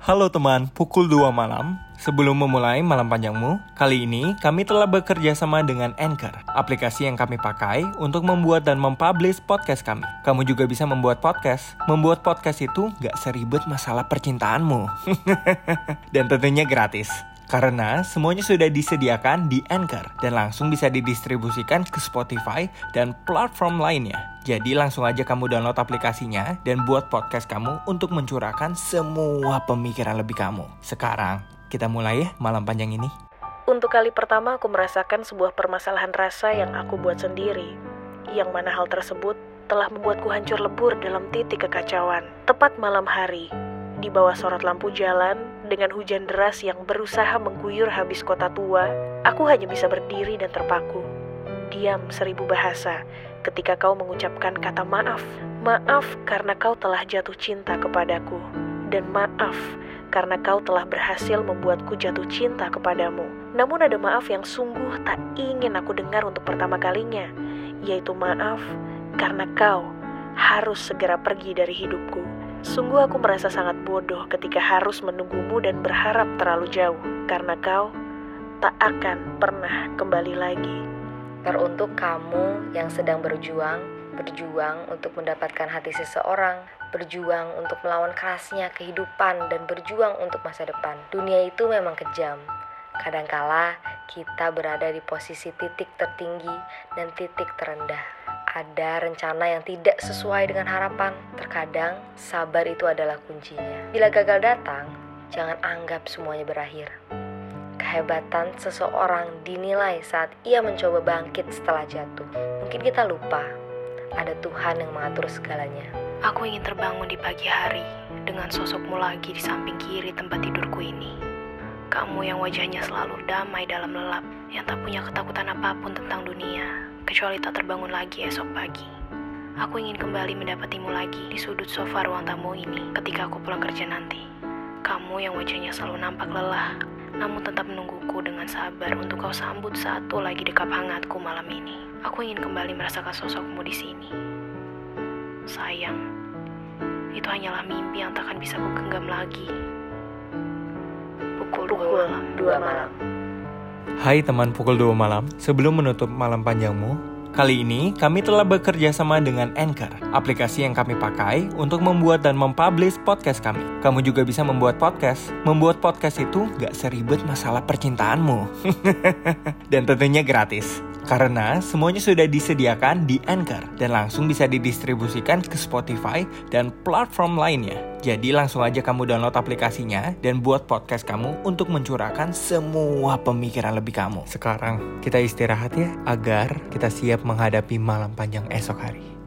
Halo teman, pukul 2 malam. Sebelum memulai malam panjangmu, kali ini kami telah bekerja sama dengan Anchor, aplikasi yang kami pakai untuk membuat dan mempublish podcast kami. Kamu juga bisa membuat podcast. Membuat podcast itu gak seribet masalah percintaanmu. Dan tentunya gratis. Karena semuanya sudah disediakan di Anchor dan langsung bisa didistribusikan ke Spotify dan platform lainnya. Jadi langsung aja kamu download aplikasinya dan buat podcast kamu untuk mencurahkan semua pemikiran lebih kamu. Sekarang kita mulai ya malam panjang ini. Untuk kali pertama aku merasakan sebuah permasalahan rasa yang aku buat sendiri. Yang mana hal tersebut telah membuatku hancur lebur dalam titik kekacauan. Tepat malam hari, di bawah sorot lampu jalan, dengan hujan deras yang berusaha mengguyur habis kota tua, aku hanya bisa berdiri dan terpaku. Diam 1000 bahasa ketika kau mengucapkan kata maaf. Maaf karena kau telah jatuh cinta kepadaku. Dan maaf karena kau telah berhasil membuatku jatuh cinta kepadamu. Namun ada maaf yang sungguh tak ingin aku dengar untuk pertama kalinya, yaitu maaf karena kau harus segera pergi dari hidupku. Sungguh aku merasa sangat bodoh ketika harus menunggumu dan berharap terlalu jauh, karena kau tak akan pernah kembali lagi. Teruntuk kamu yang sedang berjuang untuk mendapatkan hati seseorang, berjuang untuk melawan kerasnya kehidupan, dan berjuang untuk masa depan. Dunia itu memang kejam. Kadangkala kita berada di posisi titik tertinggi dan titik terendah. Ada rencana yang tidak sesuai dengan harapan. Terkadang sabar itu adalah kuncinya. Bila gagal datang, jangan anggap semuanya berakhir. Kehebatan seseorang dinilai saat ia mencoba bangkit setelah jatuh. Mungkin kita lupa, ada Tuhan yang mengatur segalanya. Aku ingin terbangun di pagi hari dengan sosokmu lagi di samping kiri tempat tidurku ini. Kamu yang wajahnya selalu damai dalam lelap, yang tak punya ketakutan apapun tentang dunia, kecuali tak terbangun lagi esok pagi. Aku ingin kembali mendapatimu lagi di sudut sofa ruang tamu ini ketika aku pulang kerja nanti. Kamu yang wajahnya selalu nampak lelah, namun tetap menungguku dengan sabar untuk kau sambut satu lagi dekap hangatku malam ini. Aku ingin kembali merasakan sosokmu di sini. Sayang, itu hanyalah mimpi yang takkan bisa kugenggam lagi. Pukul 2 malam. Hai teman pukul 2 malam, sebelum menutup malam panjangmu, kali ini kami telah bekerja sama dengan Anchor, aplikasi yang kami pakai untuk membuat dan mempublish podcast kami. Kamu juga bisa membuat podcast. Membuat podcast itu gak seribet masalah percintaanmu. Dan tentunya gratis. Karena semuanya sudah disediakan di Anchor dan langsung bisa didistribusikan ke Spotify dan platform lainnya. Jadi langsung aja kamu download aplikasinya dan buat podcast kamu untuk mencurahkan semua pemikiran lebih kamu. Sekarang kita istirahat ya, agar kita siap menghadapi malam panjang esok hari.